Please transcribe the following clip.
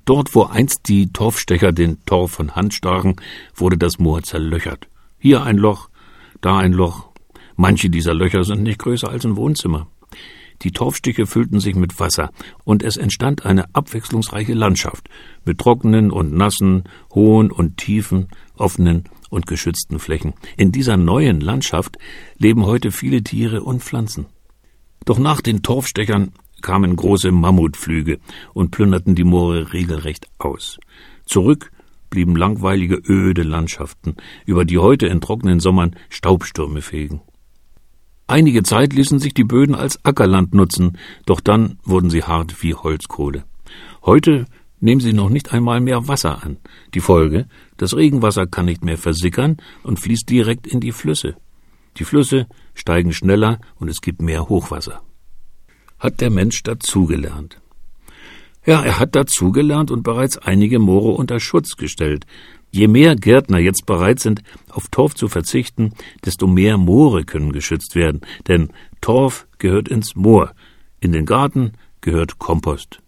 Dort, wo einst die Torfstecher den Torf von Hand stachen, wurde das Moor zerlöchert. Hier ein Loch, da ein Loch. Manche dieser Löcher sind nicht größer als ein Wohnzimmer. Die Torfstiche füllten sich mit Wasser, und es entstand eine abwechslungsreiche Landschaft mit trockenen und nassen, hohen und tiefen, offenen und geschützten Flächen. In dieser neuen Landschaft leben heute viele Tiere und Pflanzen. Doch nach den Torfstechern kamen große Mammutflüge und plünderten die Moore regelrecht aus. Zurück blieben langweilige, öde Landschaften, über die heute in trockenen Sommern Staubstürme fegen. Einige Zeit ließen sich die Böden als Ackerland nutzen, doch dann wurden sie hart wie Holzkohle. Heute nehmen sie noch nicht einmal mehr Wasser an. Die Folge: das Regenwasser kann nicht mehr versickern und fließt direkt in die Flüsse. Die Flüsse steigen schneller und es gibt mehr Hochwasser. Hat der Mensch dazugelernt? Ja, er hat dazugelernt und bereits einige Moore unter Schutz gestellt. Je mehr Gärtner jetzt bereit sind, auf Torf zu verzichten, desto mehr Moore können geschützt werden. Denn Torf gehört ins Moor, in den Garten gehört Kompost.